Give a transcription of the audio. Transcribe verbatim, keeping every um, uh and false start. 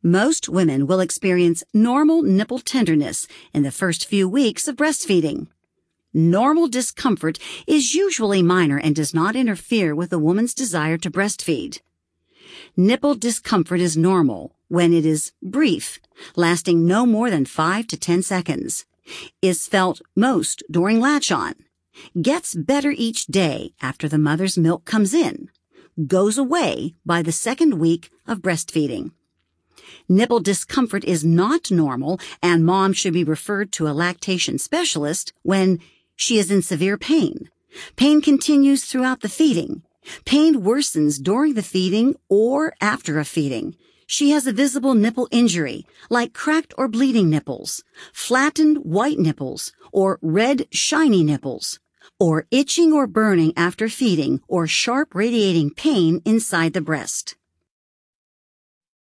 Most women will experience normal nipple tenderness in the first few weeks of breastfeeding. Normal discomfort is usually minor and does not interfere with a woman's desire to breastfeed. Nipple discomfort is normal when it is brief, lasting no more than five to ten seconds, is felt most during latch-on, gets better each day after the mother's milk comes in, goes away by the second week of breastfeeding. Nipple discomfort is not normal, and mom should be referred to a lactation specialist when she is in severe pain. Pain continues throughout the feeding. Pain worsens during the feeding or after a feeding. She has a visible nipple injury, like cracked or bleeding nipples, flattened white nipples, or red shiny nipples, or itching or burning after feeding, or sharp radiating pain inside the breast.